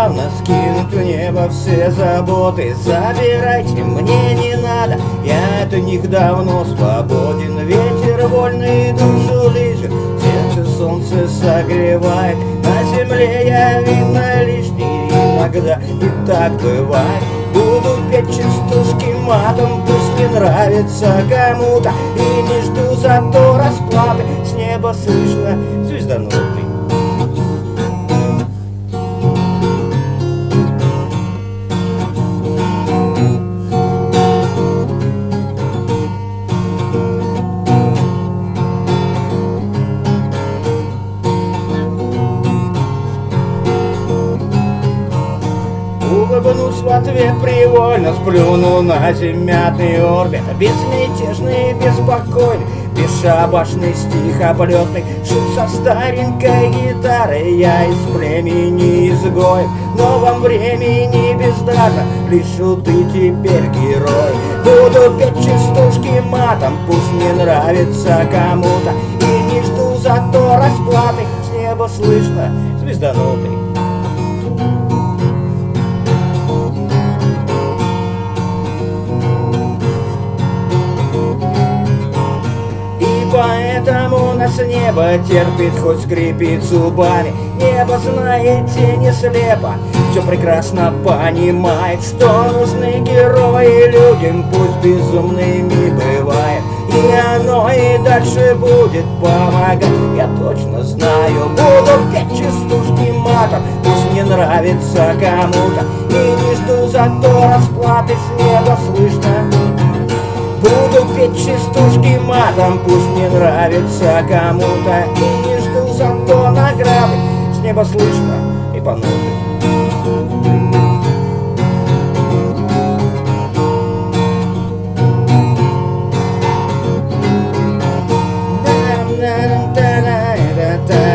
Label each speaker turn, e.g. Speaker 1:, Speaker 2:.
Speaker 1: плавно скинуть в небо все заботы. Забирайте, мне не надо, я от них давно свободен. Ветер вольный душу лижет, сердце солнце согревает. На земле я, видно, лишний иногда, и так бывает. Буду петь частушки матом, пусть не нравится кому-то, и не жду зато расплаты. С неба слышно звезданутый. Улыбнусь в ответ привольно, сплюну на земятный орбит. Безмятежный, беспокойный, бесшабашный стих облетный. Шут со старенькой гитарой, я из племени изгоев. В новом времени бездарно, лишь шуты теперь герой. Буду петь частушки матом, пусть не нравится кому-то, и не жду зато расплаты. С неба слышно звезданутый. Поэтому нас небо терпит, хоть скрипит зубами. Небо, знаете, не слепо, все прекрасно понимает, что нужны герои людям, пусть безумными бывает. И оно и дальше будет помогать, я точно знаю. Буду петь частушки матом, пусть не нравится кому-то, и не жду зато расплаты. С неба слышно. Буду петь частушки матом, пусть не нравится кому-то, и не жду зато награды. С неба слышно и понуты. Da da da da da da.